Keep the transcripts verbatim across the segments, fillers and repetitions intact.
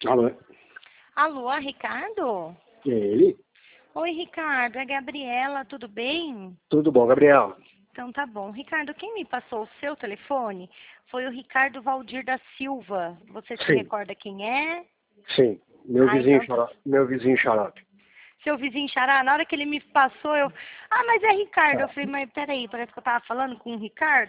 Alô? Alô, Ricardo? É ele? Oi, Ricardo, é Gabriela, tudo bem? Tudo bom, Gabriel? Então tá bom. Ricardo, quem me passou o seu telefone foi o Ricardo Valdir da Silva. Você se Sim, recorda quem é? sim. Meu Ah, vizinho então tá. xarope. Meu vizinho xarope. Seu vizinho Xará, na hora que ele me passou, eu... Ah, mas é Ricardo. Eu Tá. falei, mas peraí, parece que eu tava falando com o Ricardo.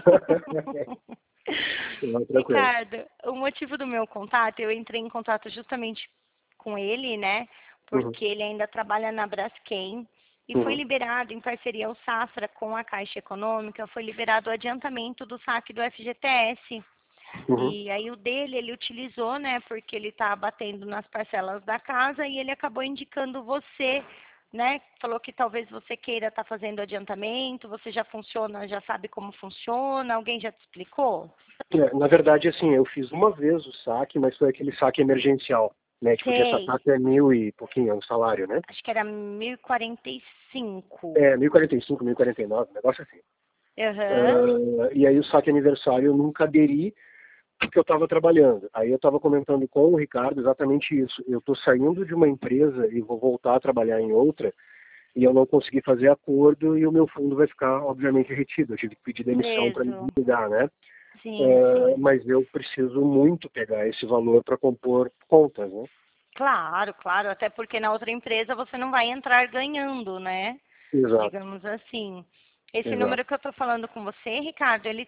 Não, tranquilo. Ricardo, o motivo do meu contato, eu entrei em contato justamente com ele, né? Uhum, Porque ele ainda trabalha na Braskem e foi uhum, liberado em parceria ao Safra com a Caixa Econômica, foi liberado o adiantamento do saque do F G T S. uhum. E aí o dele ele utilizou, né? Porque ele está batendo nas parcelas da casa e ele acabou indicando você, né? Falou que talvez você queira estar fazendo adiantamento, você já funciona, já sabe como funciona, alguém já te explicou? É, na verdade, assim, eu fiz uma vez o saque, mas foi aquele saque emergencial, né? Que podia sacar Sei. até mil e pouquinho, é um salário, né? Acho que era mil e quarenta e cinco. É, mil e quarenta e cinco, mil e quarenta e nove, um negócio assim. Aham. Ah, e aí o saque aniversário eu nunca aderi, porque eu estava trabalhando. Aí eu estava comentando com o Ricardo exatamente isso. Eu estou saindo de uma empresa e vou voltar a trabalhar em outra, e eu não consegui fazer acordo e o meu fundo vai ficar, obviamente, retido. Eu tive que pedir demissão para me Preso. desligar, né? Sim, É, sim. mas eu preciso muito pegar esse valor para compor contas, né? Claro, claro. Até porque na outra empresa você não vai entrar ganhando, né? Exato, Digamos assim. Esse exato. número que eu tô falando com você, Ricardo, ele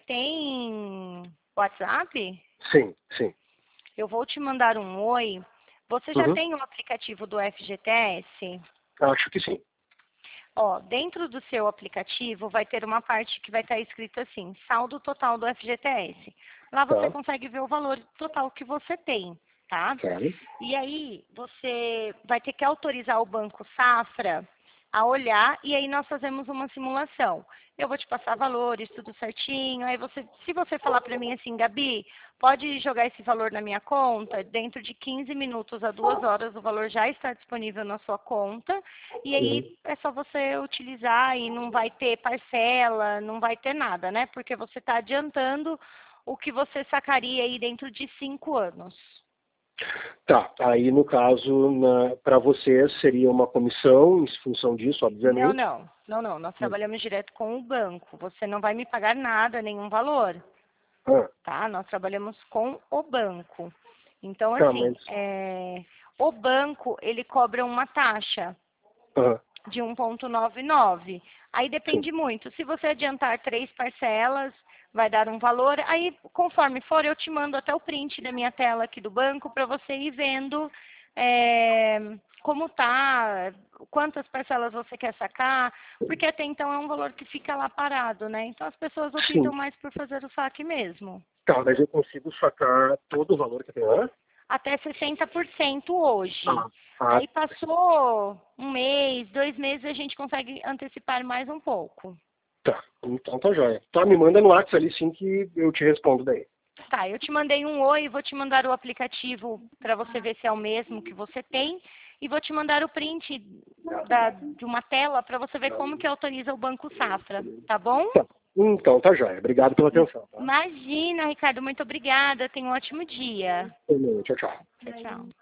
tem WhatsApp? Sim, sim. Eu vou te mandar um oi. Você já Uhum. tem o aplicativo do F G T S? Acho que sim. Ó, dentro do seu aplicativo vai ter uma parte que vai estar escrito assim, saldo total do F G T S. Lá você Tá, consegue ver o valor total que você tem, tá? sério? E aí você vai ter que autorizar o Banco Safra a olhar e aí nós fazemos uma simulação. Eu vou te passar valores, tudo certinho. Aí você, se você falar para mim assim, Gabi, pode jogar esse valor na minha conta, dentro de quinze minutos a duas horas o valor já está disponível na sua conta. E Uhum. aí é só você utilizar e não vai ter parcela, não vai ter nada, né? Porque você está adiantando o que você sacaria aí dentro de cinco anos. Tá, aí no caso, para você seria uma comissão em função disso, Não, obviamente. não, não, não. Nós Hum. trabalhamos direto com o banco. Você não vai me pagar nada, nenhum valor, Ah, tá? Nós trabalhamos com o banco. Então, tá, assim, mas. é, o banco, ele cobra uma taxa Ah, de um vírgula noventa e nove. Aí sim. depende muito. Se você adiantar três parcelas, vai dar um valor. Aí, conforme for, eu te mando até o print da minha tela aqui do banco para você ir vendo é, como tá, quantas parcelas você quer sacar, porque até então é um valor que fica lá parado, né? Então as pessoas Sim. optam mais por fazer o saque mesmo. Tá, mas eu consigo sacar todo o valor que tem lá? Até sessenta por cento hoje. Ah, ah, Aí passou um mês, dois meses, a gente consegue antecipar mais um pouco. tá. Então tá jóia. Tá, me manda no WhatsApp ali sim que eu te respondo daí. Tá, eu te mandei um oi, vou te mandar o aplicativo para você ver se é o mesmo que você tem e vou te mandar o print da- de uma tela para você ver como que autoriza o Banco Safra, tá bom? Tá. Então tá jóia. Obrigado pela atenção, tá? Imagina, Ricardo, muito obrigada. Tenha um ótimo dia. Tchau, tchau. Tchau, tchau.